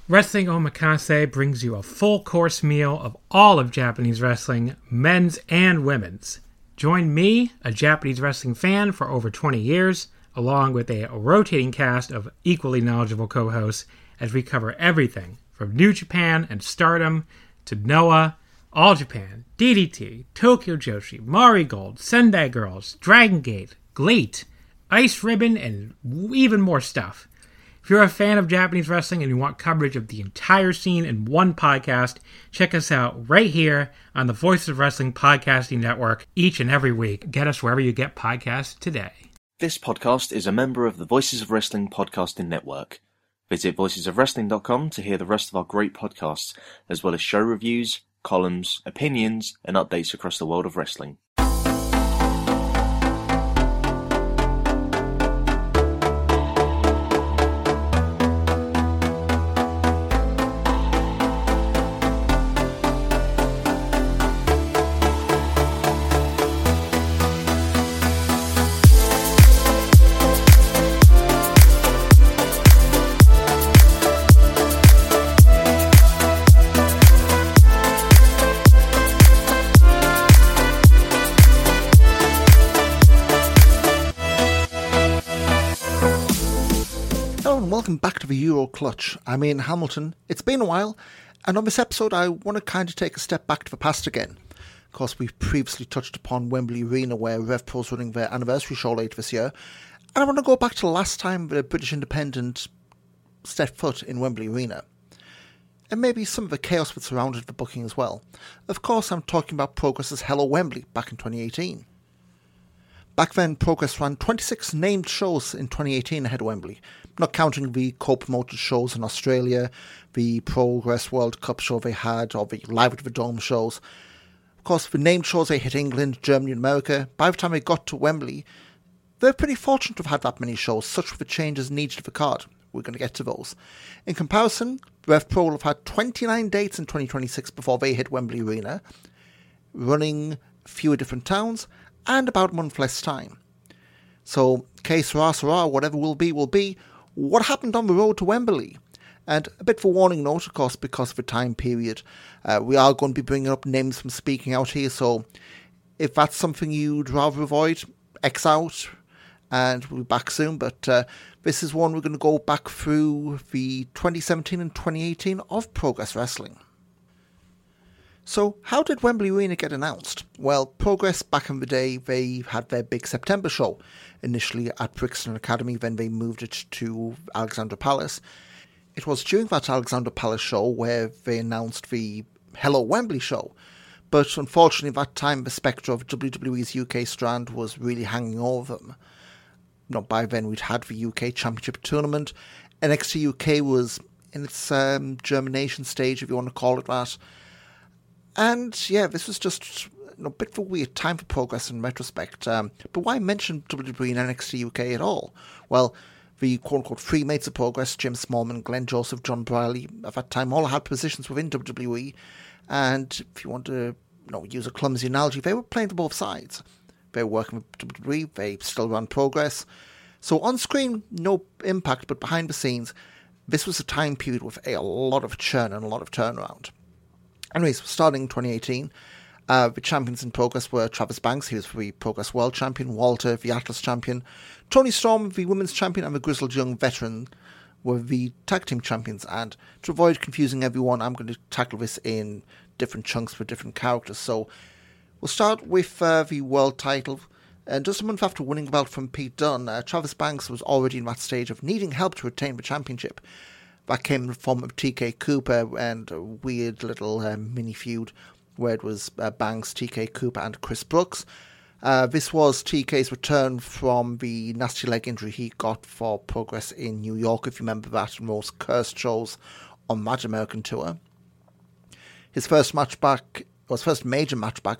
Wrestling Omakase brings you a full-course meal of all of Japanese wrestling, men's and women's. Join me, a Japanese wrestling fan for over 20 years, along with a rotating cast of equally knowledgeable co-hosts, as we cover everything from New Japan and Stardom to Noah, All Japan, DDT, Tokyo Joshi, Mari Gold, Sendai Girls, Dragon Gate, GLEAT, Ice Ribbon, and even more stuff. If you're a fan of Japanese wrestling and you want coverage of the entire scene in one podcast, check us out right here on the Voices of Wrestling Podcasting Network each and every week. Get us wherever you get podcasts today. This podcast is a member of the Voices of Wrestling Podcasting Network. Visit voicesofwrestling.com to hear the rest of our great podcasts, as well as show reviews, columns, opinions, and updates across the world of wrestling. Welcome back to the Euro Clutch. I'm Ian Hamilton. It's been a while, and on this episode I want to kind of take a step back to the past again. Of course, we've previously touched upon Wembley Arena, where RevPro's running their anniversary show later this year, and I want to go back to the last time the British Independent stepped foot in Wembley Arena, and maybe some of the chaos that surrounded the booking as well. Of course, I'm talking about Progress's Hello Wembley back in 2018. Back then, Progress ran 26 named shows in 2018 ahead of Wembley, not counting the co-promoted shows in Australia, the Progress World Cup show they had, or the Live at the Dome shows. Of course, the named shows they hit England, Germany and America. By the time they got to Wembley, they're pretty fortunate to have had that many shows, such were the changes needed to the card. We're going to get to those. In comparison, RevPro will have had 29 dates in 2026 before they hit Wembley Arena, running fewer different towns, and about a month less time. So, que sera, whatever will be, what happened on the road to Wembley? And a bit of a warning note, of course, because of the time period. We are going to be bringing up names from speaking out here, so if that's something you'd rather avoid, X out, and we'll be back soon. But this is one we're going to go back through the 2017 and 2018 of Progress Wrestling. So, how did Wembley Arena get announced? Well, Progress, back in the day, they had their big September show, initially at Brixton Academy, then they moved it to Alexandra Palace. It was during that Alexandra Palace show where they announced the Hello Wembley show, but unfortunately at that time the spectre of WWE's UK strand was really hanging over them. By then we'd had the UK Championship Tournament, NXT UK was in its germination stage, if you want to call it that. And yeah, this was just a bit of a weird time for Progress in retrospect. But why mention WWE and NXT UK at all? Well, the quote-unquote free mates of Progress, Jim Smallman, Glenn Joseph, John Briley, at that time all had positions within WWE. And if you want to use a clumsy analogy, they were playing to both sides. They were working with WWE, they still ran Progress. So on screen, no impact, but behind the scenes, this was a time period with a lot of churn and a lot of turnaround. Anyways, starting in 2018, the champions in Progress were Travis Banks, he was the Progress World Champion, Walter, the Atlas Champion, Tony Storm, the Women's Champion, and the Grizzled Young Veteran were the Tag Team Champions. And to avoid confusing everyone, I'm going to tackle this in different chunks for different characters. So we'll start with the World title. And just a month after winning the belt from Pete Dunne, Travis Banks was already in that stage of needing help to retain the championship. That came in the form of TK Cooper and a weird little mini feud where it was Banks, TK Cooper and Chris Brooks. This was TK's return from the nasty leg injury he got for Progress in New York, if you remember that, and those cursed shows on Mad American Tour. His first major match back,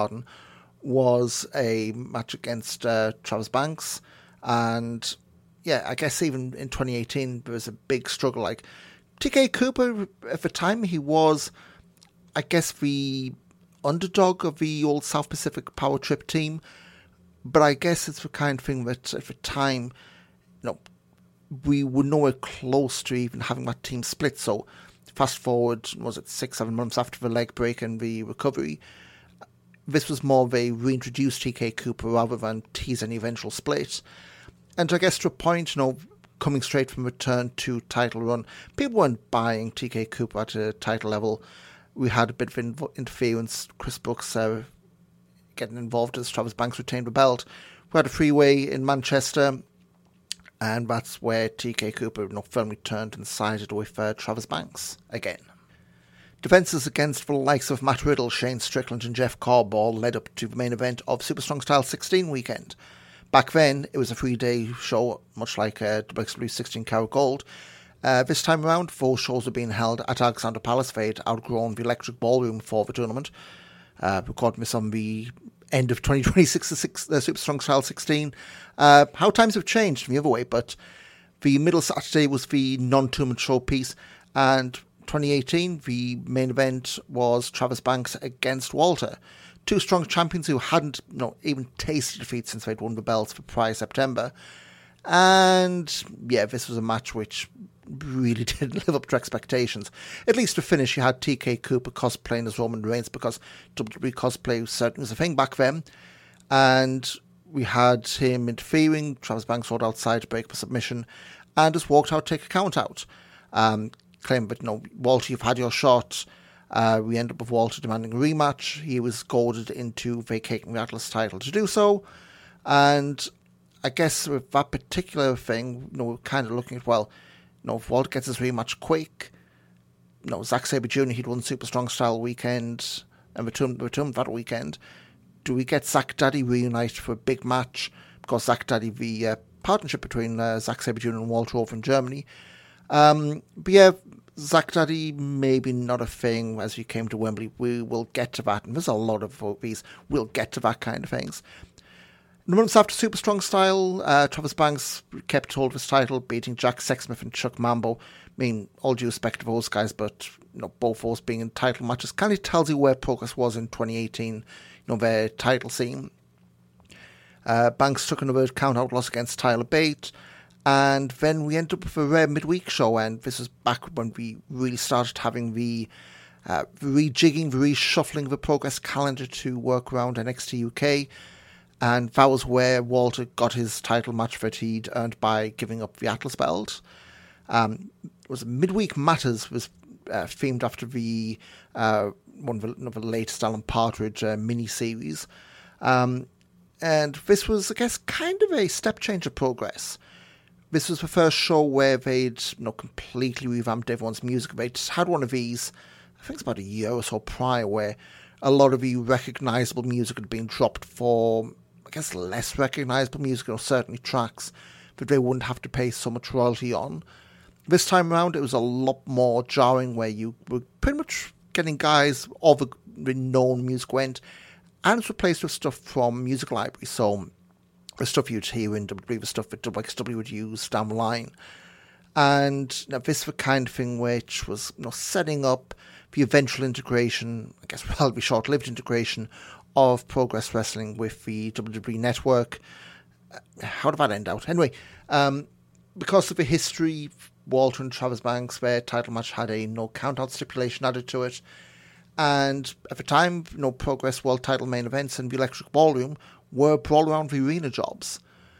was a match against Travis Banks, and yeah, I guess even in 2018 there was a big struggle. Like TK Cooper at the time, he was, I guess, the underdog of the old South Pacific Power Trip team, but I guess it's the kind of thing that at the time, we were nowhere close to even having that team split. So fast forward, was it 6-7 months after the leg break and the recovery, this was more of a reintroduced TK Cooper rather than tease any eventual split. And I guess to a point, coming straight from return to title run, people weren't buying TK Cooper at a title level. We had a bit of interference, Chris Brooks getting involved as Travis Banks retained the belt. We had a freeway in Manchester, and that's where TK Cooper firmly turned and sided with Travis Banks again. Defences against the likes of Matt Riddle, Shane Strickland and Jeff Cobb all led up to the main event of Super Strong Style 16 weekend. Back then, it was a 3-day show, much like WXW 16 Karat Gold. This time around, 4 shows were being held at Alexander Palace. They'd outgrown the Electric Ballroom for the tournament. Recording this on the end of 2026, Super Strong Style 16. How times have changed from the other way, but the middle Saturday was the non-tournament showpiece, and 2018, the main event was Travis Banks against Walter. 2 strong champions who hadn't even tasted defeat since they'd won the belts for prior September. And yeah, this was a match which really didn't live up to expectations. At least to finish, you had TK Cooper cosplaying as Roman Reigns, because WWE cosplay certainly was a thing back then. And we had him interfering. Travis Banks rolled outside to break for submission and just walked out to take a count out. Claimed that, Walter, you've had your shot. We end up with Walter demanding a rematch. He was goaded into vacating the Atlas title to do so. And I guess with that particular thing, we're kind of looking at, if Walter gets his rematch quick, Zack Sabre Jr., he'd won Super Strong Style weekend and returned that weekend. Do we get Zack Daddy reunited for a big match? Because Zack Daddy, the partnership between Zack Sabre Jr. and Walter over in Germany. But yeah, Zack Daddy, maybe not a thing as we came to Wembley. We will get to that, and there's a lot of these. We'll get to that kind of things. The months after Super Strong Style, Travis Banks kept hold of his title, beating Jack Sexsmith and Chuck Mambo. All due respect to those guys, but both those being in title matches kind of tells you where Progress was in 2018. Their title scene. Banks took another count-out loss against Tyler Bate. And then we ended up with a rare midweek show, and this was back when we really started having the rejigging, the reshuffling of the Progress calendar to work around NXT UK. And that was where Walter got his title match that he'd earned by giving up the Atlas belt. It was Midweek Matters, was themed after the one of the latest Alan Partridge mini-series. And this was, I guess, kind of a step change of Progress. This was the first show where they'd completely revamped everyone's music. They just had one of these, I think it's about a year or so prior, where a lot of the recognisable music had been dropped for, I guess, less recognisable music, certainly tracks that they wouldn't have to pay so much royalty on. This time around, it was a lot more jarring, where you were pretty much getting guys of the known music went, and it's replaced with stuff from Music Library. So the stuff you'd hear in WWE, the stuff that WXW would use down the line. And this is the kind of thing which was setting up the eventual integration, I guess relatively short-lived integration, of Progress Wrestling with the WWE Network. How did that end out? Anyway, because of the history, Walter and Travis Banks, their title match had a no count-out stipulation added to it. And at the time, Progress World title main events and the Electric Ballroom were brawl around the arena jobs.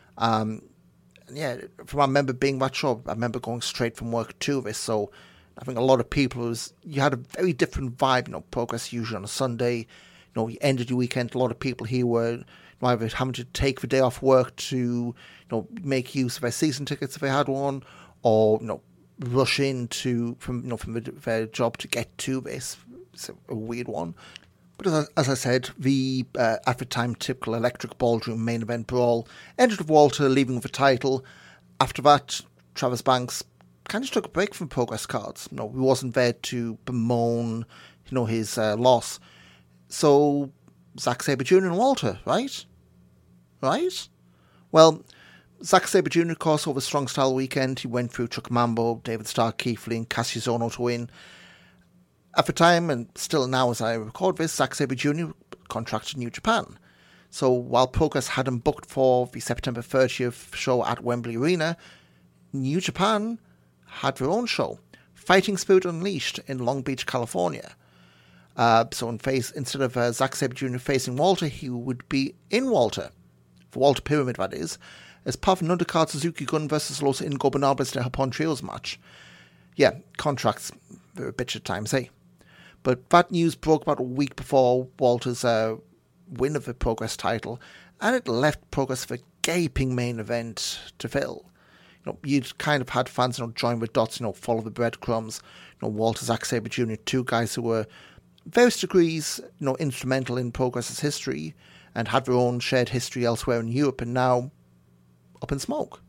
Yeah, from I remember being that show, I remember going straight from work to this, so I think a lot of people, you had a very different vibe, Progress usually on a Sunday, you ended your weekend, a lot of people here were either having to take the day off work to, make use of their season tickets if they had one, or, rush in from their job to get to this. It's a weird one. But as I said, the at the time typical Electric Ballroom main event brawl ended with Walter leaving with the title. After that, Travis Banks kind of took a break from Progress cards. He wasn't there to bemoan, his loss. So Zack Sabre Jr. and Walter, right? Right? Well, Zack Sabre Jr., of course, over Strong Style weekend, he went through Chuck Mambo, David Starr, Keith Lee, and Cassius Ohno to win. At the time, and still now as I record this, Zack Sabre Jr. contracted New Japan. So while Progress had him booked for the September 30th show at Wembley Arena, New Japan had their own show, Fighting Spirit Unleashed, in Long Beach, California. So instead of Zack Sabre Jr. facing Walter, he would be in Walter, for Walter Pyramid that is, as part of an undercard Suzuki Gun versus Los Ingobernables de Japón Trios match. Yeah, contracts, they're a bitch at times, eh? But that news broke about a week before Walter's win of the Progress title, and it left Progress with a gaping main event to fill. You'd kind of had fans, join with dots, follow the breadcrumbs. Walter, Zack Sabre Jr., two guys who were various degrees, instrumental in Progress's history and had their own shared history elsewhere in Europe, and now up in smoke.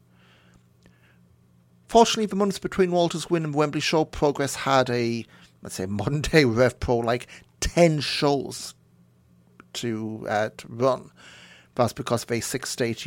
Fortunately, the months between Walter's win and the Wembley show, Progress had a, let's say, modern-day Rev Pro, like 10 shows to run. That's because of a six-state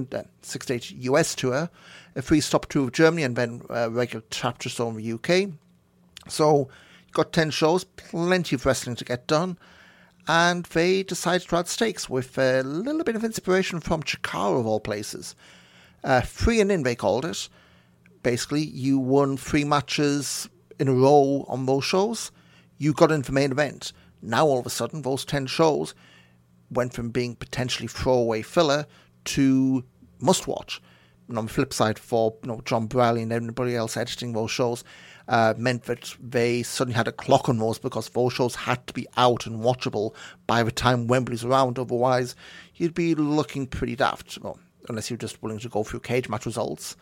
US tour, a free-stop tour of Germany, and then a regular chapter show in the UK. So you got 10 shows, plenty of wrestling to get done, and they decided to add stakes with a little bit of inspiration from Chikara, of all places. Free and in, they called it. Basically, you won 3 matches in a row on those shows. You got into the main event. Now, all of a sudden, those 10 shows went from being potentially throwaway filler to must-watch. And on the flip side, for John Bradley and everybody else editing those shows, meant that they suddenly had a clock on those, because those shows had to be out and watchable by the time Wembley's around. Otherwise, you'd be looking pretty daft, unless you're just willing to go through cage match results.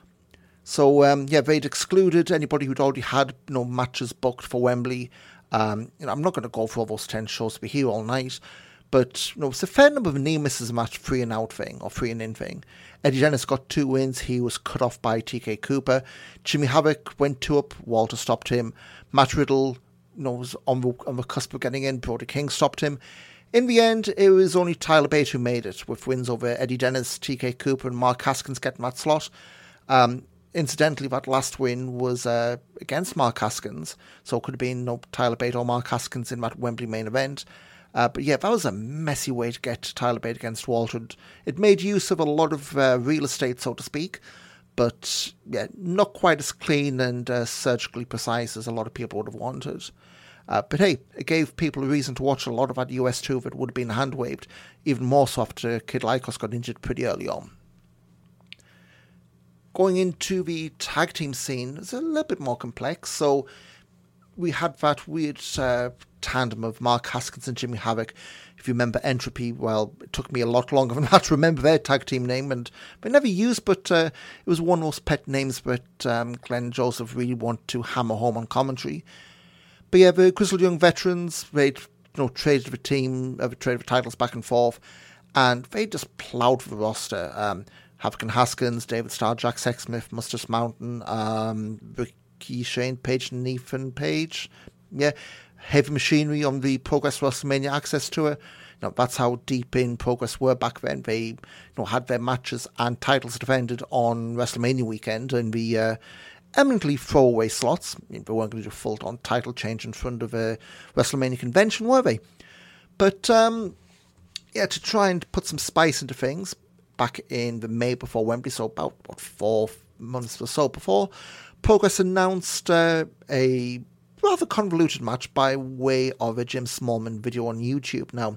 So, they'd excluded anybody who'd already had matches booked for Wembley. I'm not going to go for all those 10 shows to be here all night. But it's a fair number of near misses match free and out thing, or free and in thing. Eddie Dennis got 2 wins. He was cut off by TK Cooper. Jimmy Havoc went 2 up. Walter stopped him. Matt Riddle was on the cusp of getting in. Brody King stopped him. In the end, it was only Tyler Bate who made it, with wins over Eddie Dennis, TK Cooper, and Mark Haskins getting that slot. Incidentally, that last win was against Mark Haskins, so it could have been Tyler Bate or Mark Haskins in that Wembley main event. But yeah, that was a messy way to get Tyler Bate against Walter. It made use of a lot of real estate, so to speak, but yeah, not quite as clean and surgically precise as a lot of people would have wanted. But hey, it gave people a reason to watch a lot of that US tour that would have been hand-waved, even more so after Kid Lycos got injured pretty early on. Going into the tag team scene, it's a little bit more complex. So we had that weird tandem of Mark Haskins and Jimmy Havoc. If you remember Entropy, well, it took me a lot longer than that to remember their tag team name, and they never used, but it was one of those pet names that Glenn and Joseph really want to hammer home on commentary. But yeah, the Grizzled Young Veterans, they traded the team, traded the titles back and forth, and they just ploughed the roster. Havoc and Haskins, David Starr, Jack Sexsmith, Mustache Mountain, Ricky Shane, Page and Ethan Page. Yeah, Heavy Machinery on the Progress WrestleMania Access Tour. That's how deep in Progress were back then. They had their matches and titles defended on WrestleMania weekend in the eminently throwaway slots. They weren't going to do a full-on title change in front of a WrestleMania convention, were they? But yeah, to try and put some spice into things, back in the May before Wembley, so about 4 months or so before, Progress announced a rather convoluted match by way of a Jim Smallman video on YouTube. Now,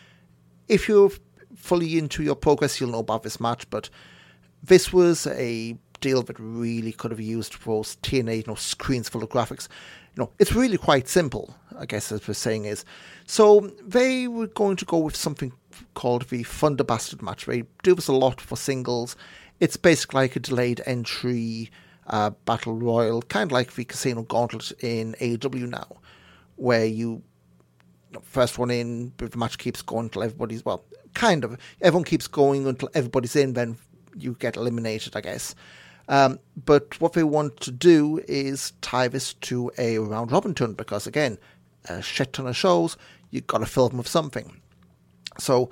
if you're fully into your Progress, you'll know about this match, but this was a deal that really could have used those TNA screens full of graphics. It's really quite simple, I guess, as we're saying is. So they were going to go with something called the Thunder Bastard match. They do this a lot for singles. It's basically like a delayed entry battle royal, kind of like the Casino Gauntlet in AEW now, where you first one in, but the match keeps going until everybody's, well, kind of. Everyone keeps going until everybody's in, then you get eliminated, I guess. But what they want to do is tie this to a round-robin tournament, because, again, a shit ton of shows, you've got to fill them with something. So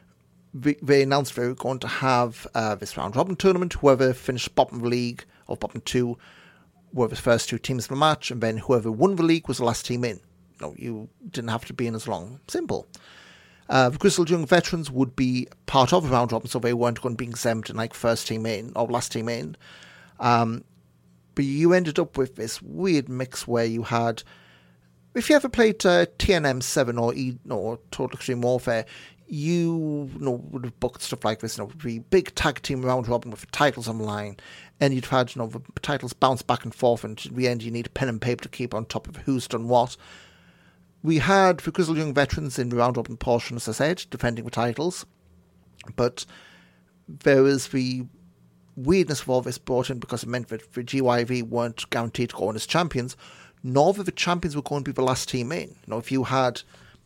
they announced they were going to have this round-robin tournament. Whoever finished bottom of the league, or bottom 2, were the first 2 teams in the match, and then whoever won the league was the last team in. You didn't have to be in as long. Simple. The Grizzled Young Veterans would be part of a round-robin, so they weren't going to be exempt in like first team in, or last team in. But you ended up with this weird mix where you had, if you ever played TNM 7 or Total Extreme Warfare, you would have booked stuff like this, the big tag team round robin with titles on the line, and you'd had the titles bounce back and forth, and in the end you need a pen and paper to keep on top of who's done what. We had the Grizzled Young Veterans in the round robin portion, as I said, defending the titles, but there was the weirdness of all this brought in because it meant that the GYV weren't guaranteed to go on as champions, nor that the champions were going to be the last team in. If you had,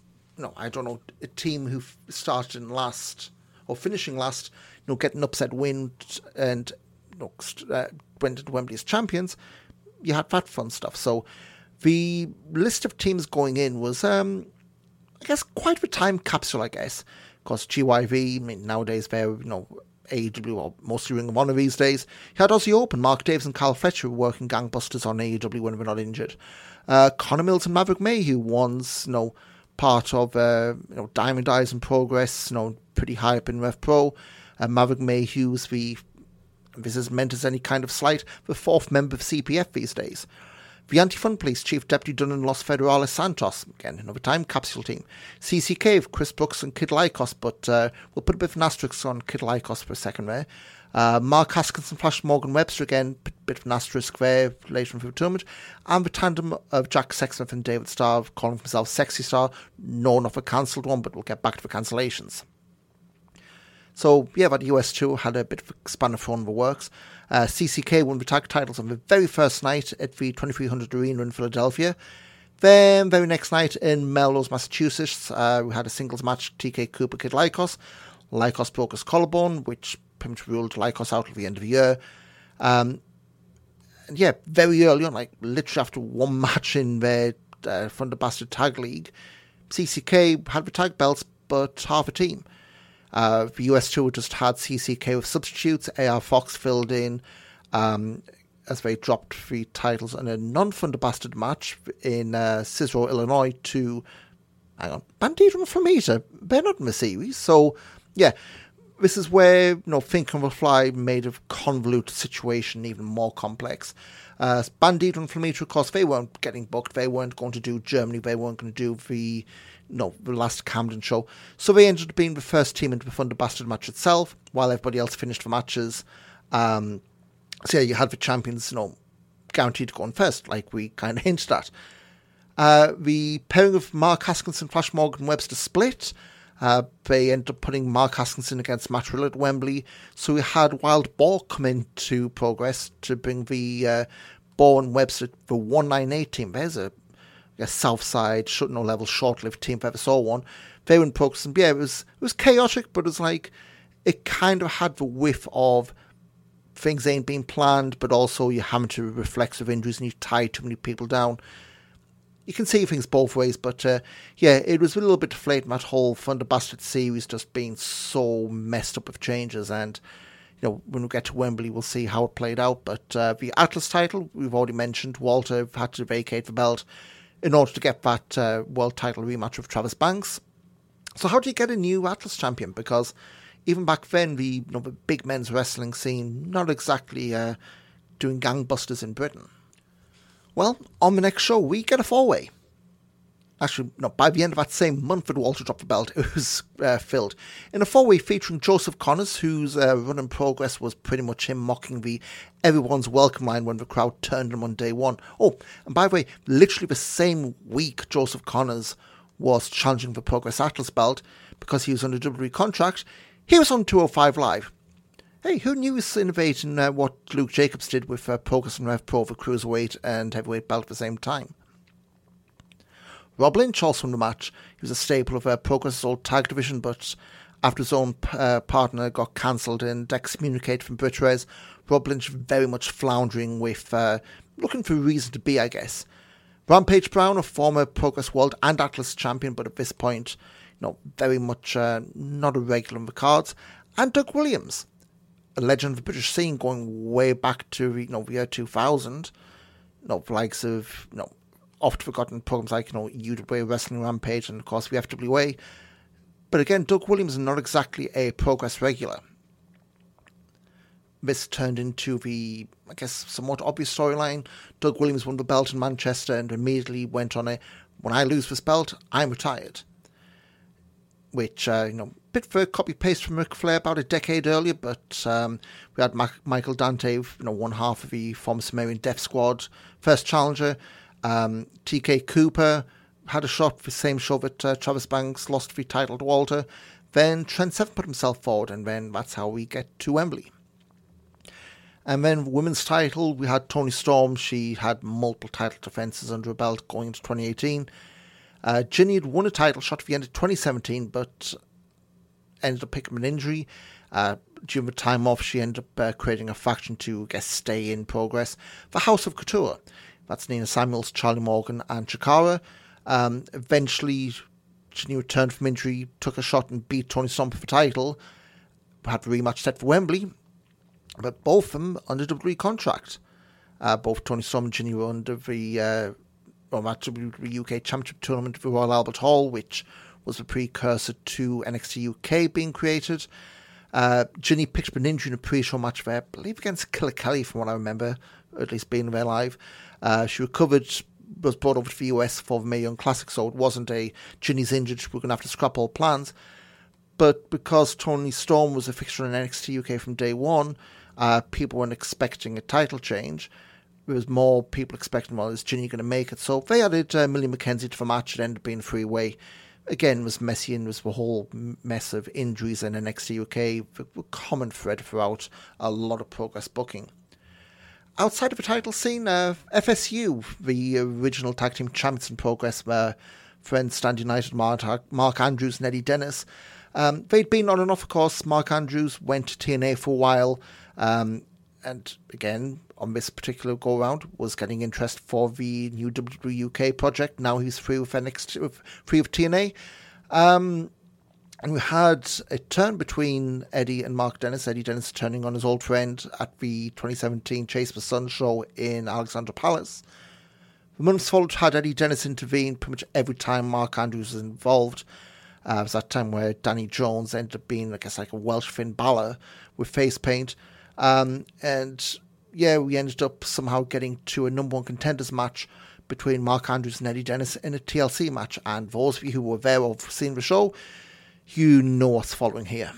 a team who started in last or finishing last, get an upset win and went into Wembley as champions, you had that fun stuff. So the list of teams going in was, I guess, quite a time capsule, I guess, because GYV, nowadays they're, AEW, or mostly Ring of Honor these days. You had Aussie Open, Mark Davis and Carl Fletcher working gangbusters on AEW when they were not injured. Connor Mills and Maverick Mayhew, one's, part of, Diamond Eyes in Progress, pretty high up in Rev Pro. Maverick Mayhew's this is meant as any kind of slight, the fourth member of CPF these days. The Anti-Fun Police Chief Deputy Dunn and Los Federales Santos, again, another time capsule team. CC Cave, Chris Brooks and Kid Lykos, but we'll put a bit of an asterisk on Kid Lykos for a second there. Mark Haskins and Flash Morgan Webster, again, bit of an asterisk there later in the tournament. And the tandem of Jack Sexsmith and David Starr, calling himself Sexy Star, known of a cancelled one, but we'll get back to the cancellations. So, yeah, that US tour had a bit of a span of fun in the works. CCK won the tag titles on the very first night at the 2300 Arena in Philadelphia. Then, very next night in Melrose, Massachusetts, we had a singles match, TK Cooper, Kid Lykos. Lykos broke his collarbone, which pretty much ruled Lykos out at the end of the year. And yeah, very early on, literally after one match in their Thunder Bastard Tag League, CCK had the tag belts, but half a team. The US tour just had CCK with substitutes. AR Fox filled in as they dropped 3 titles in a non-Thunder Bastard match in Cicero, Illinois to, Bandido and Flamita. They're not in the series. So, yeah, this is where, Think on the Fly made a convoluted situation even more complex. Bandido and Flamita, of course, they weren't getting booked. They weren't going to do Germany. They weren't going to do the last Camden show. So they ended up being the first team into the Thunder Bastard match itself, while everybody else finished the matches. So yeah, you had the champions, guaranteed to go on first, like we kind of hinted at. The pairing of Mark Haskins and Flash Morgan Webster split. They ended up putting Mark Haskinson against Matt Riddle at Wembley. So we had Wild Boar come into Progress to bring the Boar and Webster, the 198 team. There's a Southside, level, short-lived team if I ever saw one. They were in Progress, and yeah, it was chaotic, but it was it kind of had the whiff of things ain't being planned, but also you're having to reflex of injuries and you tie too many people down. You can see things both ways, but yeah, it was a little bit deflating, that whole Thunder Bastard series just being so messed up with changes, and when we get to Wembley, we'll see how it played out. But the Atlas title, we've already mentioned, Walter had to vacate the belt in order to get that world title rematch with Travis Banks. So how do you get a new Atlas champion? Because even back then, the big men's wrestling scene, not exactly doing gangbusters in Britain. Well, on the next show, we get a 4-way. Actually, no, by the end of that same month that Walter dropped the belt, it was filled. In a 4-way featuring Joseph Connors, whose run in Progress was pretty much him mocking the everyone's welcome line when the crowd turned him on day one. Oh, and by the way, literally the same week Joseph Connors was challenging the Progress Atlas belt, because he was under WWE contract, he was on 205 Live. Hey, who knew he was innovating what Luke Jacobs did with Progress and Rev Pro for Cruiserweight and Heavyweight belt at the same time? Rob Lynch also in the match. He was a staple of Progress's old tag division, but after his own partner got cancelled and excommunicated from BritRes, Rob Lynch very much floundering with looking for a reason to be, I guess. Rampage Brown, a former Progress World and Atlas champion, but at this point, very much not a regular in the cards. And Doug Williams, a legend of the British scene going way back to the year 2000. The likes of oft forgotten programs like UWA, Wrestling Rampage, and of course the FWA. But again, Doug Williams is not exactly a Progress regular. this turned into the, I guess, somewhat obvious storyline. Doug Williams won the belt in Manchester and immediately went on when I lose this belt, I'm retired. Which, bit of a copy-paste from Ric Flair about a decade earlier, but we had Michael Dante, one half of the former Sumerian Death Squad, first challenger. TK Cooper had a shot for the same show that Travis Banks lost the title to Walter. Then Trent Seven put himself forward, and then that's how we get to Wembley. And then women's title, we had Toni Storm. She had multiple title defences under her belt going into 2018. Ginny had won a title shot at the end of 2017, but ended up picking up an injury. During the time off, she ended up creating a faction to, stay in Progress. The House of Couture. That's Nina Samuels, Charlie Morgan, and Chikara. Eventually, Ginny returned from injury, took a shot and beat Toni Storm for the title. Had the rematch set for Wembley. But both of them under WWE contract. Both Toni Storm and Ginny were under the WWE UK Championship Tournament at the Royal Albert Hall, which was the precursor to NXT UK being created. Ginny picked up an injury in a pre-show match there, I believe against Killer Kelly from what I remember, at least being there live. She recovered, was brought over to the US for the Mae Young Classic, so it wasn't a Ginny's injured, we're going to have to scrap all plans. But because Toni Storm was a fixture in NXT UK from day one, people weren't expecting a title change. There was more people expecting, is Ginny going to make it? So they added Millie McKenzie to the match. It ended up being three-way. Again, it was messy and was the whole mess of injuries in NXT UK, a common thread throughout a lot of Progress booking. Outside of the title scene, FSU, the original tag team champions in Progress, friends Stand United, Mark Andrews and Eddie Dennis. They'd been on and off, of course. Mark Andrews went to TNA for a while, and again, on this particular go-round, was getting interest for the new WWE UK project. Now he's free with TNA. And we had a turn between Eddie and Mark Dennis. Eddie Dennis turning on his old friend at the 2017 Chase the Sun show in Alexandra Palace. The months followed had Eddie Dennis intervene pretty much every time Mark Andrews was involved. It was that time where Danny Jones ended up being, like a Welsh Finn Balor with face paint. We ended up somehow getting to a number one contenders match between Mark Andrews and Eddie Dennis in a TLC match. And those of you who were there or have seen the show, you know what's following here.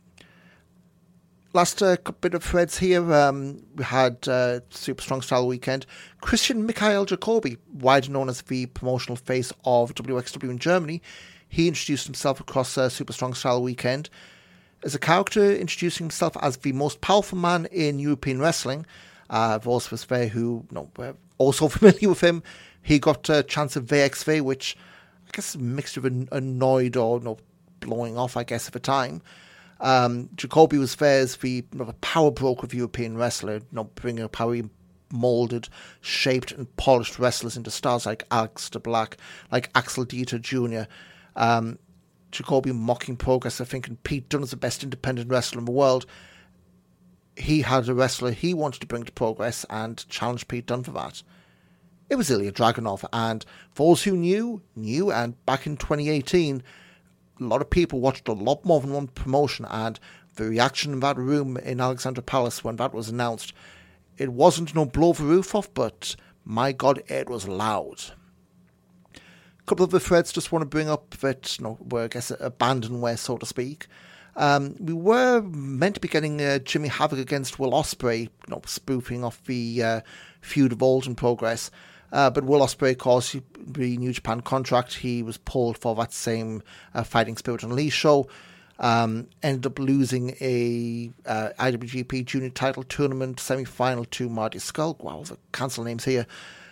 Last bit of threads here, we had Super Strong Style Weekend. Christian Mikhail Jacoby, widely known as the promotional face of WXW in Germany, he introduced himself across Super Strong Style Weekend as a character, introducing himself as the most powerful man in European wrestling. Those of us there who were also familiar with him, he got a chance of VXV, which I guess is a mixture of annoyed or blowing off, I guess, at the time. Jacoby was there as the power broker of European wrestler, bringing up how he moulded, shaped and polished wrestlers into stars like Aleister Black, like Axel Dieter Jr., Jacoby mocking Progress, I think, and Pete Dunne is the best independent wrestler in the world. He had a wrestler he wanted to bring to Progress and challenged Pete Dunne for that. It was Ilya Dragunov, and for those who knew, and back in 2018, a lot of people watched a lot more than one promotion, and the reaction in that room in Alexandra Palace when that was announced, it wasn't blow the roof off, but my God, it was loud. A couple of the threads just want to bring up that were, I guess, abandonware, so to speak. We were meant to be getting Jimmy Havoc against Will Ospreay, spoofing off the feud of old in Progress. But Will Ospreay, of course, the New Japan contract, he was pulled for that same Fighting Spirit Unleashed show. Ended up losing a IWGP Junior title tournament semi-final to Marty Scurll. Wow, the cancel names here.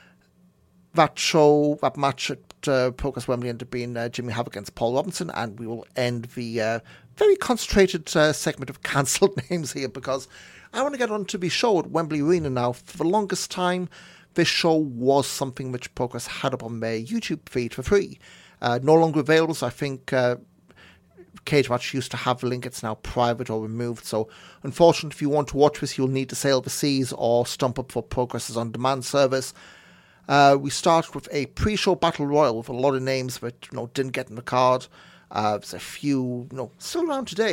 That match at Progress Wembley ended up being Jimmy Havoc against Paul Robinson, and we will end the very concentrated segment of cancelled names here because I want to get on to the show at Wembley Arena now. For the longest time, this show was something which Progress had up on their YouTube feed for free. No longer available, so I think Cage Match used to have the link. It's now private or removed. So, unfortunately, if you want to watch this, you'll need to sail overseas or stump up for Progress's on-demand service. We started with a pre-show battle royal with a lot of names that didn't get in the card. There's a few still around today.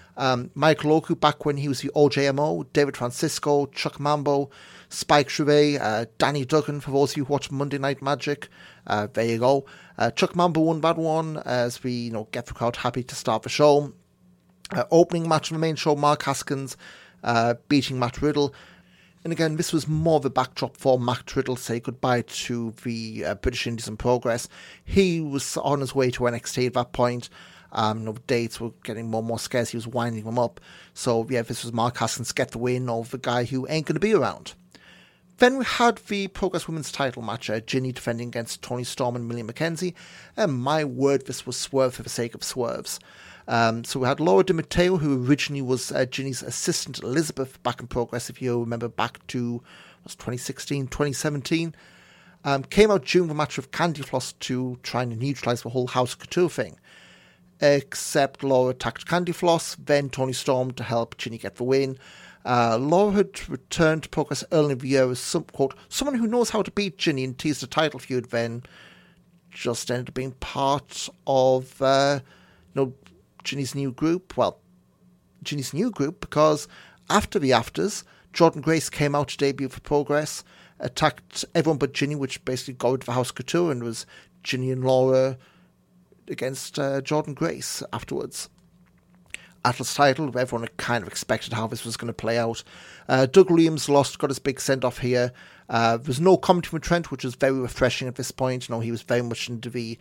Michael Oku back when he was the OJMO, David Francisco, Chuck Mambo, Spike Trevay, Danny Duggan, for those of you who watch Monday Night Magic. There you go. Chuck Mambo won that one as we get the crowd happy to start the show. Opening match of the main show, Mark Haskins beating Matt Riddle. And again, this was more of a backdrop for Matt Riddle to say goodbye to the British Indies in Progress. He was on his way to NXT at that point. Dates were getting more and more scarce. He was winding them up. So, yeah, this was Mark Haskins get the win over the guy who ain't going to be around. Then we had the Progress Women's title match. Ginny defending against Toni Storm and Millie McKenzie. And my word, this was swerve for the sake of swerves. So we had Laura Di Matteo, who originally was Ginny's assistant Elizabeth back in Progress, if you remember back to 2016, 2017. Came out during the match with Candy Floss to try and neutralise the whole House of Couture thing. Except Laura attacked Candy Floss, then Toni Storm to help Ginny get the win. Laura had returned to Progress early in the year as someone who knows how to beat Ginny and teased a title feud, then just ended up being part of Ginny's new group. Well, Ginny's new group, because after the Afters, Jordynne Grace came out to debut for Progress, attacked everyone but Ginny, which basically got into the House of Couture, and was Ginny and Laura against Jordynne Grace afterwards. Atlas title, everyone had kind of expected how this was going to play out. Doug Williams lost, got his big send-off here. There was no commentary from Trent, which was very refreshing at this point. He was very much into the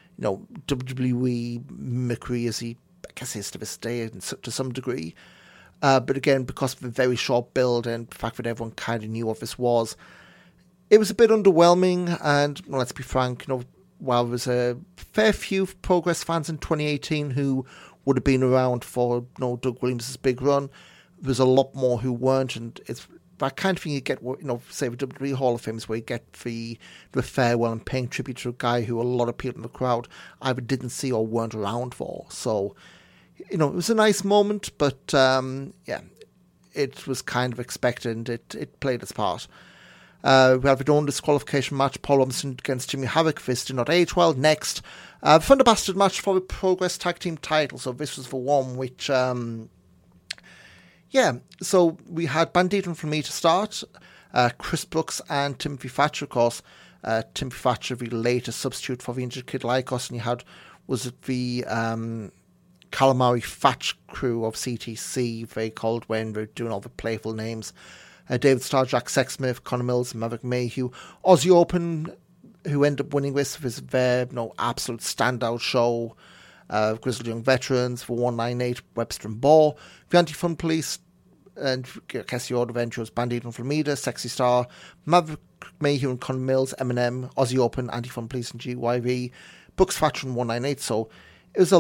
WWE mimicry, as he, I guess, is to this day to some degree. But again, because of the very short build and the fact that everyone kind of knew what this was, it was a bit underwhelming. And let's be frank, while there was a fair few Progress fans in 2018 who would have been around for Doug Williams' big run, there's a lot more who weren't, and it's that kind of thing you get, say the WWE Hall of Fame is where you get the farewell and paying tribute to a guy who a lot of people in the crowd either didn't see or weren't around for. So, it was a nice moment, but it was kind of expected, and it played its part. We have our own disqualification match, Paul Robinson against Jimmy Havoc. This did not age well. Next, Thunder Bastard match for the Progress Tag Team title. So this was the one which, so we had Bandito and Flamita to start, Chris Brooks and Timothy Thatcher, of course. Timothy Thatcher, the latest substitute for the injured Kid Lycos, and you had, was it the Calamari Thatch crew of CTC, they called when they're doing all the playful names. David Starr, Jack Sexsmith, Connor Mills, Maverick Mayhew. Aussie Open, who ended up winning this with their absolute standout show. Grizzled Young Veterans, for 198, Webster and Ball. The Anti-Fun Police, and Cassie Adventures, Bandito and Flamita, Sexy Star, Maverick Mayhew and Connor Mills, Eminem, Aussie Open, Anti-Fun Police and GYV, Brooks Thatcher and 198. So it was a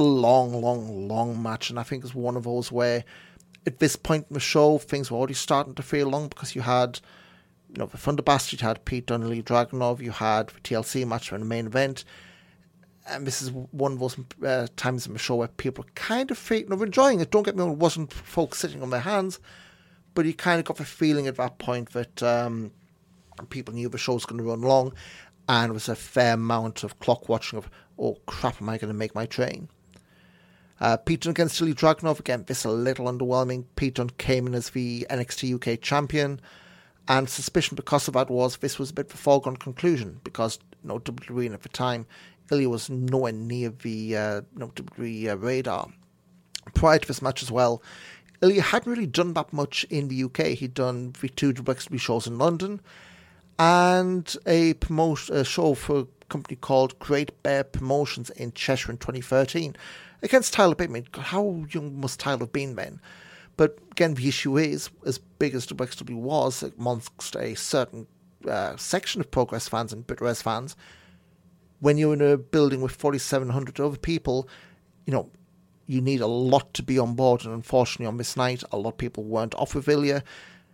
long match, and I think it's one of those where at this point in the show, things were already starting to feel long, because you had, the Thunder Bastard, you had Pete Dunne, Ilya Dragunov, you had the TLC match in the main event, and this is one of those times in the show where people are kind of enjoying it. Don't get me wrong, it wasn't folks sitting on their hands, but you kind of got the feeling at that point that people knew the show was going to run long, and there was a fair amount of clock watching of, oh crap, am I going to make my train? Pete Dunne against Ilya Dragunov, again, this a little underwhelming. Pete Dunne came in as the NXT UK champion, and suspicion because of that was this was a bit of a foregone conclusion, because WWE at the time, Ilya was nowhere near the WWE radar. Prior to this match as well, Ilya hadn't really done that much in the UK. He'd done the 2 WWE shows in London, and a show for a company called Great Bear Promotions in Cheshire in 2013. Against Tyler Bateman. How young must Tyler have been then? But again, the issue is, as big as WXW was amongst a certain section of Progress fans and BitRes fans, when you're in a building with 4,700 other people, you need a lot to be on board. And unfortunately, on this night, a lot of people weren't off with Ilya,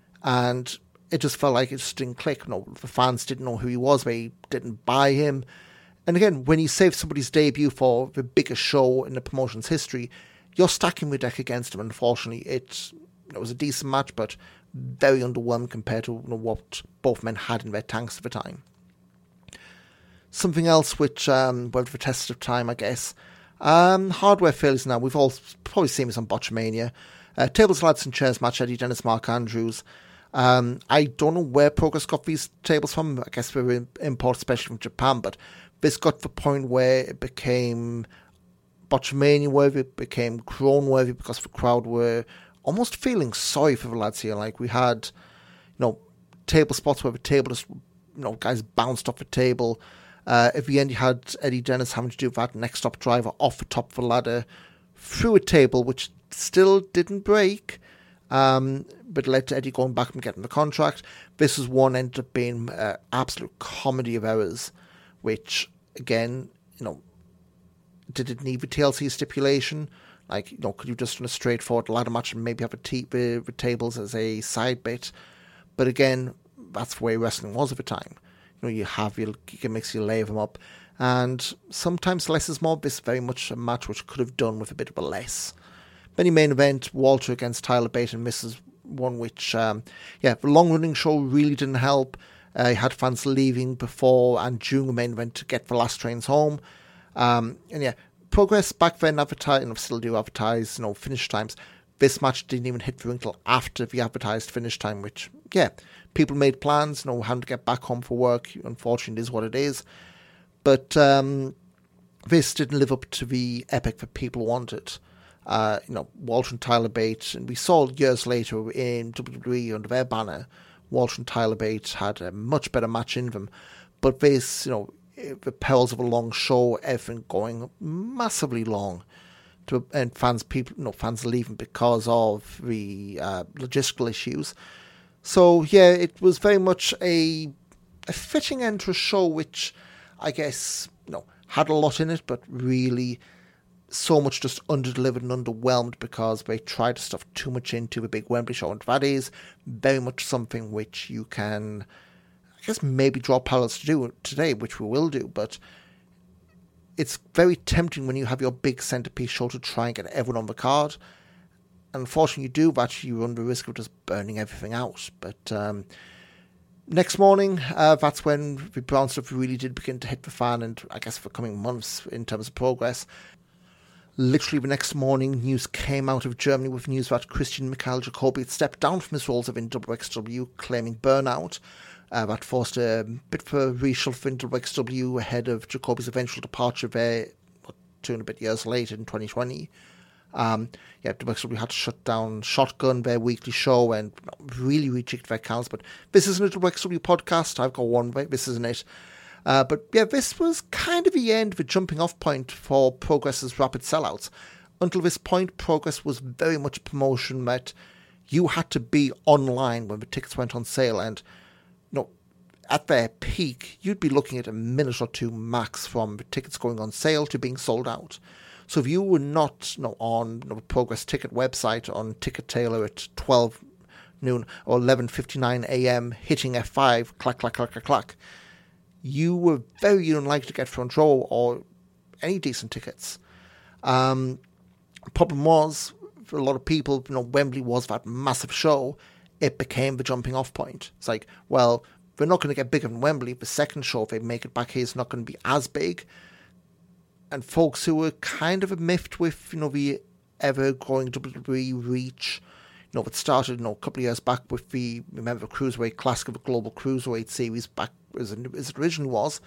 and it just felt like it just didn't click. The fans didn't know who he was. They didn't buy him. And again, when you save somebody's debut for the biggest show in the promotion's history, you're stacking the deck against him. Unfortunately, it was a decent match, but very underwhelming compared to what both men had in their tanks at the time. Something else which, well, for test of time, I guess, Hardware failures now. We've all probably seen this on Botchamania. Tables, lads and chairs match Eddie Dennis, Mark Andrews. I don't know where Progress got these tables from. I guess they were imported especially from Japan, but this got to the point where it became Botchamania worthy, it became Crone worthy because the crowd were almost feeling sorry for the lads here. Like, we had, table spots where the table just, guys bounced off the table. At the end, you had Eddie Dennis having to do that next stop driver off the top of the ladder through a table, which still didn't break, but led to Eddie going back and getting the contract. This was one ended up being an absolute comedy of errors, which, again, did it need the TLC stipulation? Like, could you just run a straightforward ladder match and maybe have the tables as a side bit? But again, that's the way wrestling was at the time. You have your gimmicks, you lay them up, and sometimes less is more. This is very much a match which could have done with a bit of a less. Many main event, Walter against Tyler Bate, and this is one which, the long-running show really didn't help. You had fans leaving before and during the main event to get the last trains home. Progress back then advertised, and still do advertise, finish times. This match didn't even hit the ring until after the advertised finish time, which, people made plans, having to get back home for work. Unfortunately, it is what it is. But this didn't live up to the epic that people wanted. Walter and Tyler Bate, and we saw years later in WWE under their banner, Walter and Tyler Bate had a much better match in them. But this, the perils of a long show, everything going massively long, and fans leaving because of the logistical issues. So it was very much a fitting end to a show which, I guess, had a lot in it, but really so much just under-delivered and underwhelmed because they tried to stuff too much into the big Wembley show, and that is very much something which you can, I guess, maybe draw parallels to do today, which we will do, but it's very tempting when you have your big centerpiece show to try and get everyone on the card. And unfortunately, you do that, you run the risk of just burning everything out. But next morning, that's when the Brown stuff really did begin to hit the fan, and I guess for coming months in terms of Progress. Literally the next morning, news came out of Germany with news that Christian Mikhail Jacobi had stepped down from his roles in WXW, claiming burnout. That forced a bit of a reshuffle in WXW ahead of Jacoby's eventual departure there 2 and a bit years later in 2020. WXW had to shut down Shotgun, their weekly show, and really reject their accounts. But this isn't a WXW podcast. I've got one, this isn't it. This was kind of the end, the jumping off point for Progress's rapid sellouts. Until this point, Progress was very much a promotion that you had to be online when the tickets went on sale, and at their peak, you'd be looking at a minute or two max from the tickets going on sale to being sold out. So if you were not on the Progress ticket website on Ticket Tailor at 12 noon or 11:59 a.m. hitting F5, clack, clack, clack, clack, clack, you were very unlikely to get front row or any decent tickets. Problem was, for a lot of people, Wembley was that massive show. It became the jumping off point. It's like, well, they're not going to get bigger than Wembley. The second show, if they make it back here, is not going to be as big. And folks who were kind of miffed with, the ever-growing WWE reach, it started, a couple of years back with the Cruiserweight Classic of the Global Cruiserweight Series back as it originally was.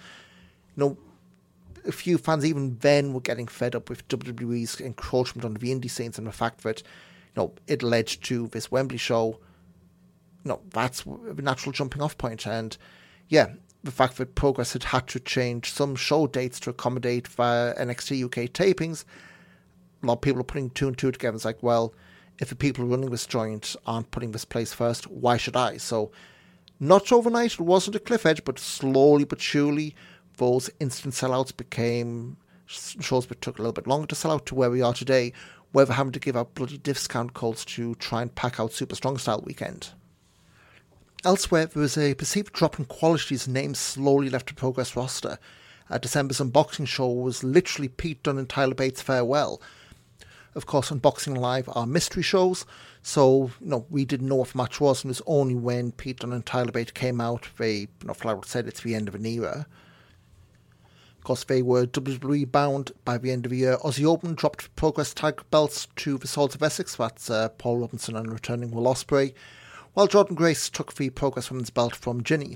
A few fans even then were getting fed up with WWE's encroachment on the indie scenes and the fact that, it led to this Wembley show. That's a natural jumping off point. And the fact that Progress had to change some show dates to accommodate for NXT UK tapings, a lot of people are putting 2 and 2 together. It's like, well, if the people running this joint aren't putting this place first, why should I? So, not overnight, it wasn't a cliff edge, but slowly but surely, those instant sellouts became shows that took a little bit longer to sell out to where we are today, where we're having to give out bloody discount codes to try and pack out Super Strong Style weekend. Elsewhere, there was a perceived drop in quality as names slowly left the Progress roster. December's unboxing show was literally Pete Dunne and Tyler Bates' farewell. Of course, Unboxing Live are mystery shows, so we didn't know what the match was, and it was only when Pete Dunne and Tyler Bates came out, they flat out said it's the end of an era. Of course, they were WWE bound by the end of the year. Aussie Open dropped Progress tag belts to the Swords of Essex. That's Paul Robinson and returning Will Ospreay. While Jordan Grace took the Progress Women's belt from Ginny.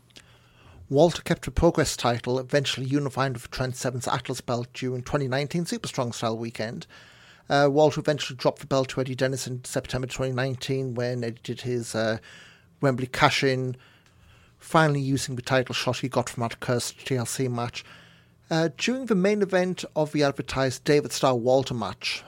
Walter kept the Progress title, eventually unifying with Trent Seven's Atlas belt during 2019 Super Strong Style weekend. Walter eventually dropped the belt to Eddie Dennis in September 2019 when Eddie did his Wembley cash-in, finally using the title shot he got from that cursed TLC match. During the main event of the advertised David Starr Walter match,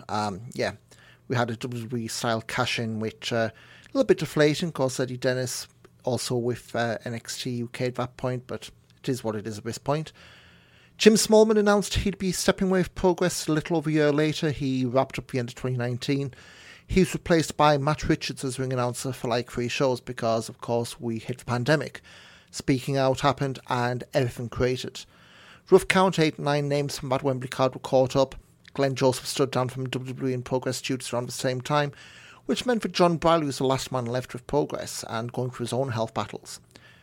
we had a WWE style cash-in, which a little bit deflating, because Eddie Dennis also with NXT UK at that point, but it is what it is at this point. Jim Smallman announced he'd be stepping away with Progress a little over a year later. He wrapped up the end of 2019. He was replaced by Matt Richards as ring announcer for like 3 shows because, of course, we hit the pandemic. Speaking Out happened and everything created. Rough count, 8 9 names from that Wembley card were caught up. Glenn Joseph stood down from WWE and Progress studios around the same time, which meant that John Briley was the last man left with Progress and going through his own health battles.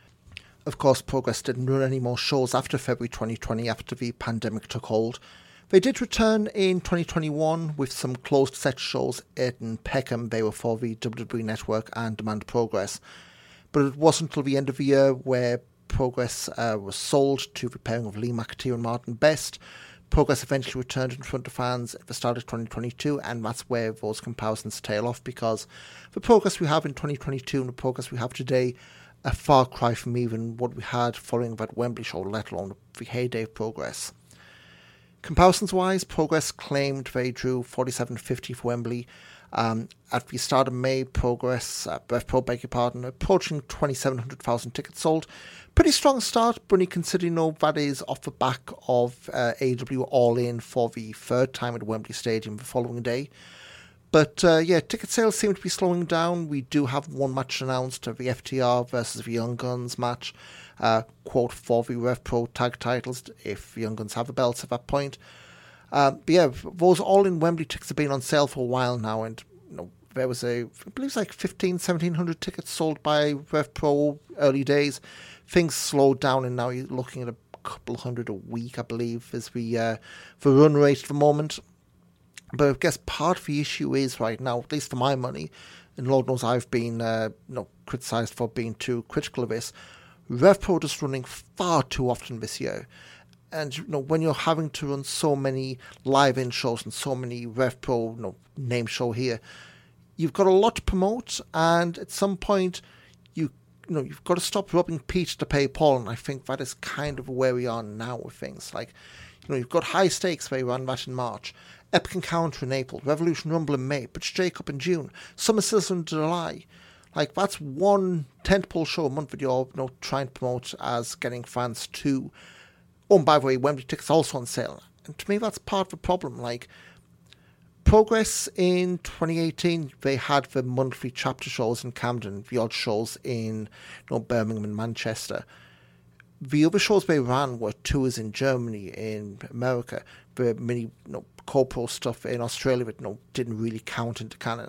Of course, Progress didn't run any more shows after February 2020 after the pandemic took hold. They did return in 2021 with some closed set shows in Peckham. They were for the WWE Network and Demand Progress. But it wasn't until the end of the year where Progress was sold to the pairing of Lee McAteer and Martin Best. Progress eventually returned in front of fans at the start of 2022, and that's where those comparisons tail off, because the Progress we have in 2022 and the Progress we have today, a far cry from even what we had following that Wembley show, let alone the heyday of Progress. Comparisons-wise, Progress claimed they drew 4750 for Wembley. At the start of May, Progress, approaching 2,700,000 tickets sold. Pretty strong start, but you consider, that is off the back of AEW All In for the 3rd time at Wembley Stadium the following day. But ticket sales seem to be slowing down. We do have one match announced, the FTR versus the Young Guns match, quote, for the Rev Pro tag titles, if the Young Guns have the belts at that point. Those all-in Wembley tickets have been on sale for a while now, and there was I believe it's like 1,700 tickets sold by Rev Pro early days. Things slowed down, and now you're looking at a couple hundred a week, I believe, is the run rate at the moment. But I guess part of the issue is right now, at least for my money, and Lord knows I've been criticised for being too critical of this, Rev Pro is running far too often this year. And when you're having to run so many live-in shows and so many Rev Pro name show here, you've got a lot to promote, and at some point you've got to stop rubbing Peach to pay Paul, and I think that is kind of where we are now with things. Like, you've got High Stakes, where you ran that in March, Epic Encounter in April, Revolution Rumble in May, Butch Jacob in June, SummerSlam in July. Like, that's one tentpole show a month that you're trying to promote as getting fans to. Oh, and by the way, Wembley tickets also on sale. And to me, that's part of the problem. Like, Progress in 2018, they had the monthly chapter shows in Camden, the odd shows in Birmingham and Manchester. The other shows they ran were tours in Germany, in America, the mini co-pro stuff in Australia that didn't really count into canon.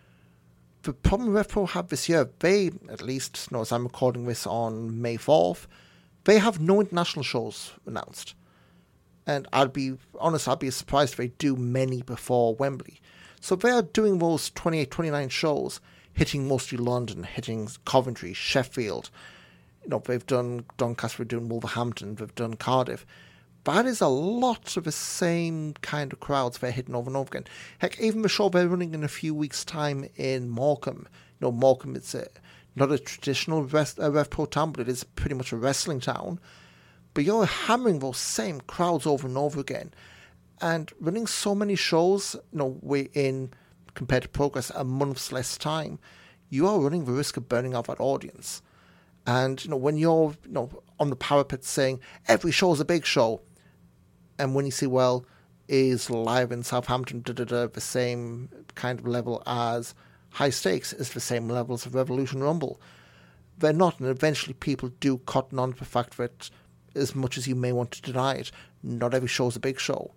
The problem Rev Pro had this year, they, at least as I'm recording this on May 4th, they have no international shows announced. And I'll be honest, I'd be surprised if they do many before Wembley. So they are doing those 28, 29 shows, hitting mostly London, hitting Coventry, Sheffield. They've done Doncaster, they're doing Wolverhampton, they've done Cardiff. That is a lot of the same kind of crowds they're hitting over and over again. Heck, even the show they're running in a few weeks' time in Morecambe. Morecambe is not a traditional Rev Pro town, but it is pretty much a wrestling town. But you're hammering those same crowds over and over again. And running so many shows, in compared to Progress, a month's less time, you are running the risk of burning out that audience. And, when you're, on the parapet saying, every show is a big show, and when you see, is Live in Southampton the same kind of level as High Stakes, is the same levels of Revolution Rumble? They're not, and eventually people do cotton on to the fact that, as much as you may want to deny it, not every show is a big show.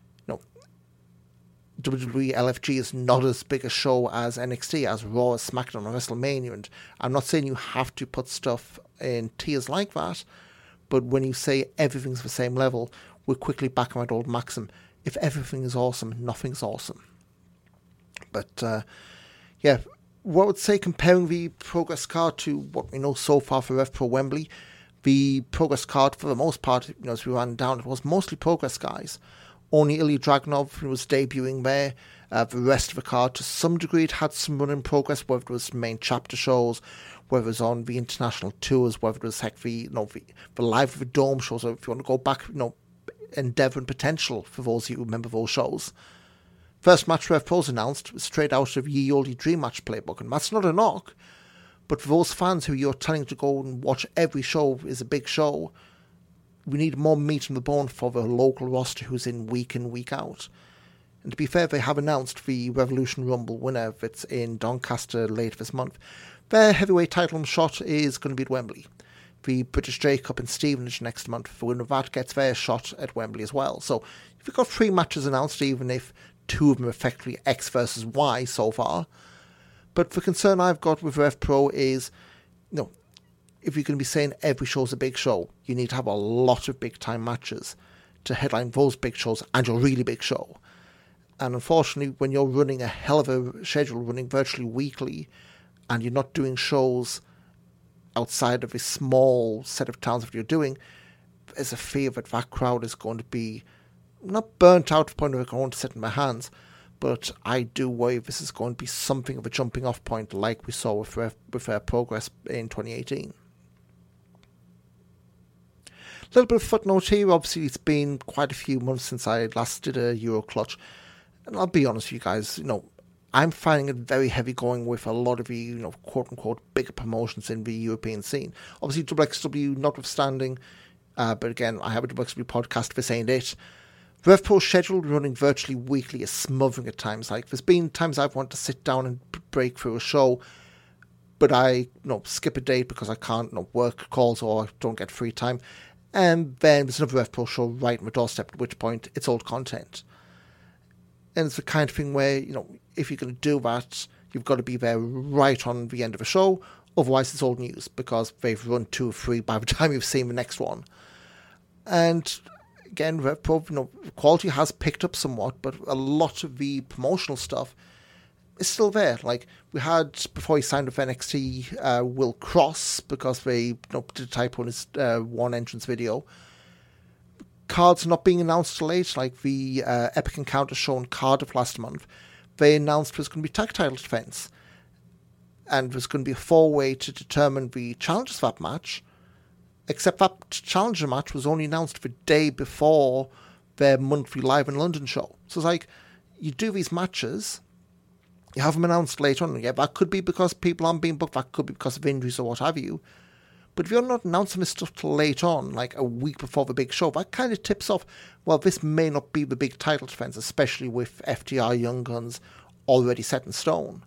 WWE LFG is not as big a show as NXT, as Raw, as SmackDown, or WrestleMania, and I'm not saying you have to put stuff in tiers like that, But when you say everything's the same level, we're quickly back on that old maxim. If everything is awesome, nothing's awesome. But, what I would say, comparing the progress card to what we know so far for Rev Pro Wembley, the progress card, for the most part, as we ran down, it was mostly progress guys. Only Ilya Dragunov was debuting there. The rest of the card, to some degree, it had some run in progress, whether it was main chapter shows, whether it was on the international tours, whether it was the Live of the Dome shows, or if you want to go back, Endeavour and Potential, for those of you who remember those shows. First match Rev Pro's announced was straight out of Ye Olde Dream Match playbook, and that's not a knock, but for those fans who you're telling to go and watch every show is a big show, we need more meat on the bone for the local roster who's in, week out. And to be fair, they have announced the Revolution Rumble winner that's in Doncaster later this month. Their heavyweight title shot is going to be at Wembley. The British J Cup in Stevenage next month, the winner of that gets their shot at Wembley as well. So you've got 3 matches announced, even if 2 of them are effectively X versus Y so far. But the concern I've got with Rev Pro is, if you're going to be saying every show's a big show, you need to have a lot of big-time matches to headline those big shows and your really big show. And unfortunately, when you're running a hell of a schedule, running virtually weekly, and you're not doing shows outside of a small set of towns that you're doing, there's a fear that crowd is going to be not burnt out to the point of going to sit in my hands, but I do worry this is going to be something of a jumping off point like we saw with Progress in 2018. A little bit of footnote here. Obviously, it's been quite a few months since I last did a Euro Clutch, and I'll be honest with you guys, I'm finding it very heavy going with a lot of the, quote-unquote, bigger promotions in the European scene. Obviously, WXW notwithstanding, but again, I have a WXW podcast, this ain't it. Rev Pro's schedule running virtually weekly is smothering at times. Like, there's been times I've wanted to sit down and break through a show, but I skip a date because I can't work calls or I don't get free time. And then there's another Rev Pro show right on my doorstep, at which point it's old content. And it's the kind of thing where, if you're going to do that, you've got to be there right on the end of a show. Otherwise, it's old news because they've run 2 or 3 by the time you've seen the next one. And again, Rev Pro, quality has picked up somewhat, but a lot of the promotional stuff is still there. Like, we had, before he signed with NXT, Will Cross, because they did a typo in his one entrance video. Cards not being announced till late, like the Epic Encounter show in Cardiff last month. They announced there was going to be tag title defence, and there's going to be a 4-way to determine the challengers for that match, except that challenger match was only announced the day before their monthly Live in London show. So it's like, you do these matches, you have them announced later on, yeah, that could be because people aren't being booked, that could be because of injuries or what have you. But if you're not announcing this stuff till late on, like a week before the big show, that kind of tips off, well, this may not be the big title defence, especially with FTR Young Guns already set in stone.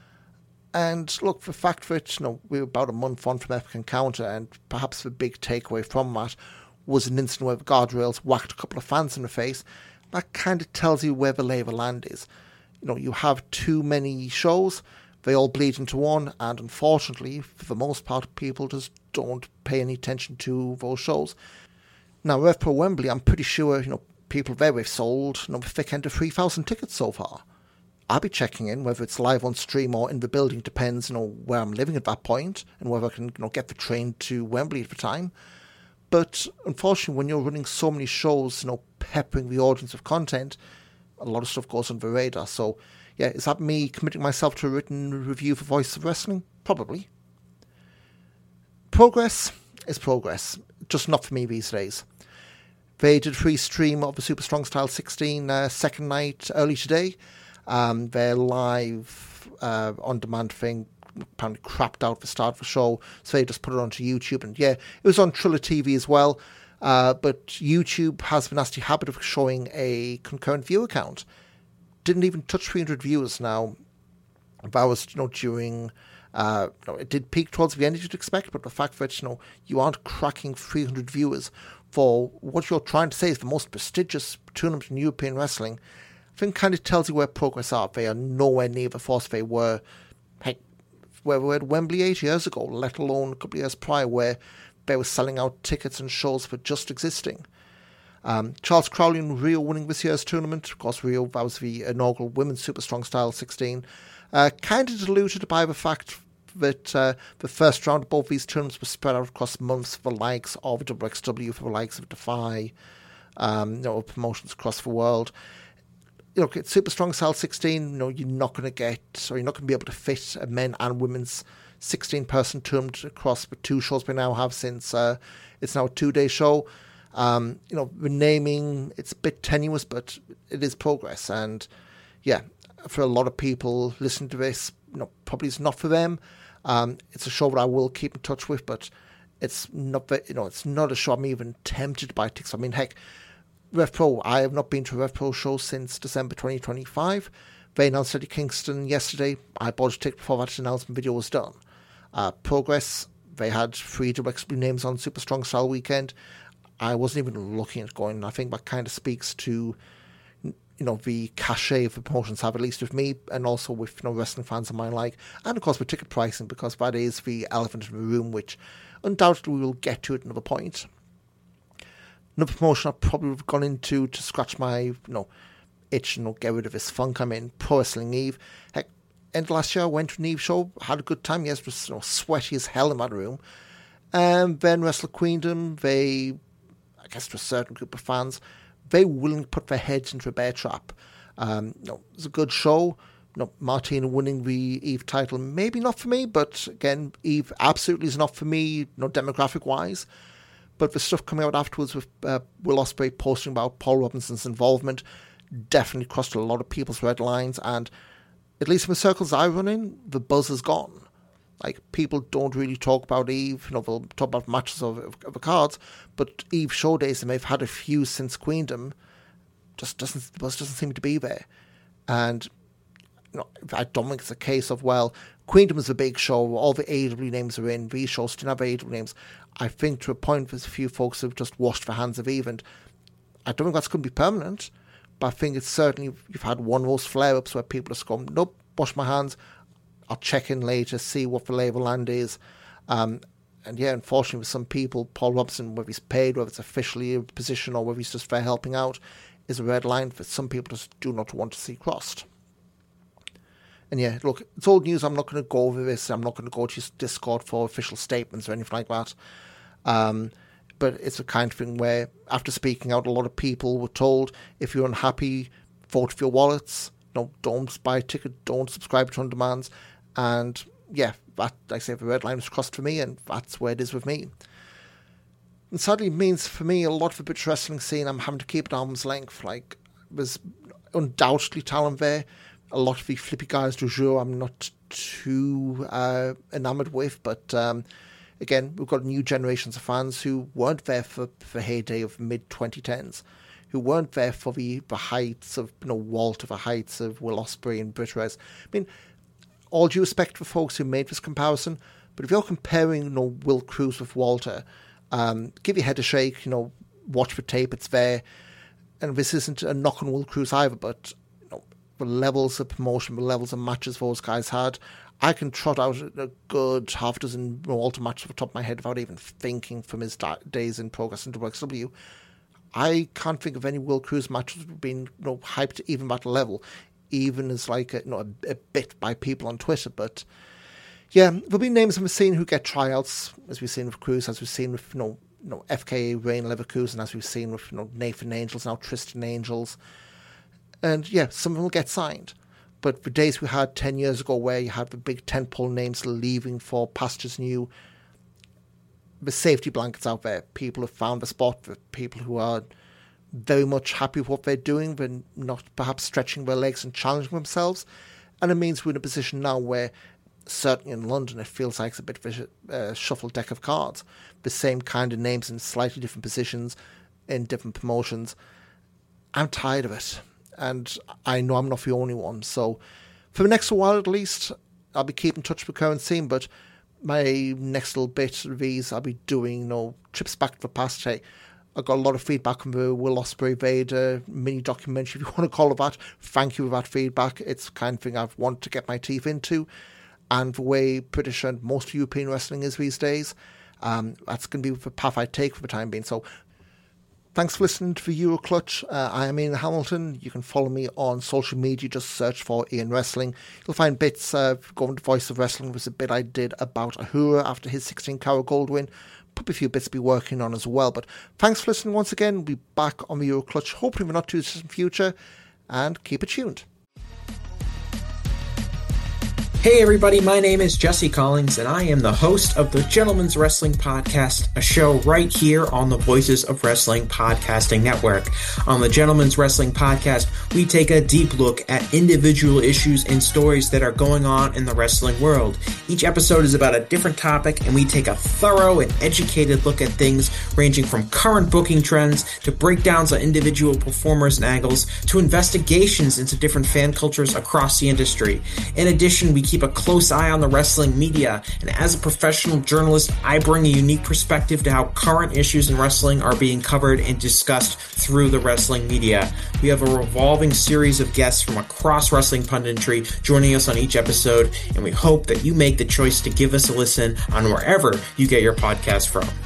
And look, the fact that, we were about a month on from Epic Encounter, and perhaps the big takeaway from that was an incident where the guardrails whacked a couple of fans in the face, that kind of tells you where the lay of the land is. You have too many shows, they all bleed into one, and unfortunately, for the most part, people just don't pay any attention to those shows. Now, Rev Pro Wembley, I'm pretty sure, people there, we've sold, the thick end of 3,000 tickets so far. I'll be checking in, whether it's live on stream or in the building, depends, where I'm living at that point, and whether I can, get the train to Wembley at the time. But unfortunately, when you're running so many shows, peppering the audience with content, a lot of stuff goes under the radar. So, yeah, is that me committing myself to a written review for Voice of Wrestling? Probably. Progress is progress, just not for me these days. They did a free stream of the Super Strong Style 16 second night early today. Their live on-demand thing apparently crapped out at the start of the show, so they just put it onto YouTube. And yeah, it was on Triller TV as well, but YouTube has the nasty habit of showing a concurrent view count. Didn't even touch 300 viewers now. That was, during... it did peak towards the end, as you'd expect, but the fact that, you aren't cracking 300 viewers for what you're trying to say is the most prestigious tournament in European wrestling, I think kind of tells you where Progress are. They are nowhere near the force they were, where we were at Wembley 8 years ago, let alone a couple of years prior, where they were selling out tickets and shows for just existing. Charles Crowley and Rio winning this year's tournament. Of course, Rio, that was the inaugural Women's Super Strong Style 16. Kind of diluted by the fact that the first round of both these tournaments was spread out across months for the likes of WXW, for the likes of Defy, promotions across the world. It's Super Strong Style 16, you're not going to get, or you're not going to be able to fit a men and women's 16-person tournament across the 2 shows we now have, since it's now a 2-day show. The naming, it's a bit tenuous, but it is progress. And yeah, for a lot of people listening to this, probably it's not for them. It's a show that I will keep in touch with, but it's not, it's not a show I'm even tempted by tickets. I mean, heck, Rev Pro, I have not been to a Rev Pro show since December 2025. They announced Eddie Kingston yesterday. I bought a ticket before that announcement video was done. Progress, they had 3 WXW names on Super Strong Style weekend. I wasn't even looking at going. I think that kind of speaks to, the cachet of the promotions have, at least with me, and also with, wrestling fans of mine like. And of course with ticket pricing, because that is the elephant in the room, which undoubtedly we will get to at another point. Another promotion I probably would have gone into to scratch my, itch and get rid of this funk I'm in, Pro Wrestling Eve. Heck, end of last year I went to an Eve show, had a good time. Yes, it was sweaty as hell in that room. And then Wrestle Queendom, I guess to a certain group of fans, they were willing to put their heads into a bear trap. It was a good show. Martina winning the Eve title, maybe not for me, but again, Eve absolutely is not for me, demographic-wise. But the stuff coming out afterwards with Will Ospreay posting about Paul Robinson's involvement definitely crossed a lot of people's red lines, and at least in the circles I run in, the buzz is gone. Like, people don't really talk about Eve, they'll talk about matches of the cards, but Eve show days, and they've had a few since Queendom, the buzz doesn't seem to be there. And I don't think it's a case of, well, Queendom is a big show, all the AEW names are in, these shows didn't have AEW names. I think to a point there's a few folks who've just washed their hands of Eve, and I don't think that's going to be permanent, but I think it's certainly, you've had one of those flare-ups where people just go, nope, wash my hands, I'll check in later, see what the lay of the land is. And yeah, unfortunately with some people, Paul Robinson, whether he's paid, whether it's officially a position or whether he's just there helping out, is a red line that some people just do not want to see crossed. And yeah, look, it's old news. I'm not going to go over this. I'm not going to go to Discord for official statements or anything like that. But it's a kind of thing where, after speaking out, a lot of people were told, if you're unhappy, vote with your wallets. Don't buy a ticket. Don't subscribe to on-demands. And yeah, that, like I say, the red line was crossed for me, and that's where it is with me. And sadly, it means for me, a lot of the British wrestling scene, I'm having to keep at arm's length. Like, there's undoubtedly talent there. A lot of the flippy guys du jour I'm not too enamoured with, but again, we've got new generations of fans who weren't there for the heyday of mid-2010s, who weren't there for the heights of Walter, the heights of Will Ospreay and Britt Rez. I mean, all due respect for folks who made this comparison, but if you're comparing Will Cruz with Walter, give your head a shake, watch the tape, it's there. And this isn't a knock on Will Cruz either, but the levels of promotion, the levels of matches those guys had, I can trot out a good half dozen Walter matches off the top of my head without even thinking from his days in Progress into WXW. I can't think of any Will Cruz matches that have been hyped to even that level, even as like a bit by people on Twitter. But yeah, there'll be names we've seen who get tryouts, as we've seen with Cruz, as we've seen with FKA Rain Leverkusen, as we've seen with Nathan Angels, now Tristan Angels. And yeah, some of them will get signed. But the days we had 10 years ago where you had the big tentpole names leaving for pastures new, the safety blankets out there, people have found a spot, for people who are very much happy with what they're doing, but not perhaps stretching their legs and challenging themselves. And it means we're in a position now where, certainly in London, it feels like it's a bit of a shuffled deck of cards. The same kind of names in slightly different positions, in different promotions. I'm tired of it. And I know I'm not the only one. So for the next while at least, I'll be keeping in touch with the current scene, but my next little bit of these, I'll be doing trips back to the past. Hey, I got a lot of feedback from the Will Ospreay Vader mini documentary, if you want to call it that. Thank you for that feedback. It's the kind of thing I've wanted to get my teeth into. And the way British and most European wrestling is these days, That's going to be the path I take for the time being. So thanks for listening to the Euroclutch. I am Ian Hamilton. You can follow me on social media. Just search for Ian Wrestling. You'll find bits. Going to Voice of Wrestling was a bit I did about Ahura after his 16-carat gold win. Probably a few bits to be working on as well. But thanks for listening once again. We'll be back on the Euroclutch, hopefully in the not too distant future. And keep it tuned. Hey everybody, my name is Jesse Collins, and I am the host of the Gentleman's Wrestling Podcast, a show right here on the Voices of Wrestling Podcasting Network. On the Gentleman's Wrestling Podcast, we take a deep look at individual issues and stories that are going on in the wrestling world. Each episode is about a different topic, and we take a thorough and educated look at things ranging from current booking trends to breakdowns on individual performers and angles to investigations into different fan cultures across the industry. In addition, we keep a close eye on the wrestling media, and as a professional journalist, I bring a unique perspective to how current issues in wrestling are being covered and discussed through the wrestling media. We have a revolving series of guests from across wrestling punditry joining us on each episode, and we hope that you make the choice to give us a listen on wherever you get your podcast from.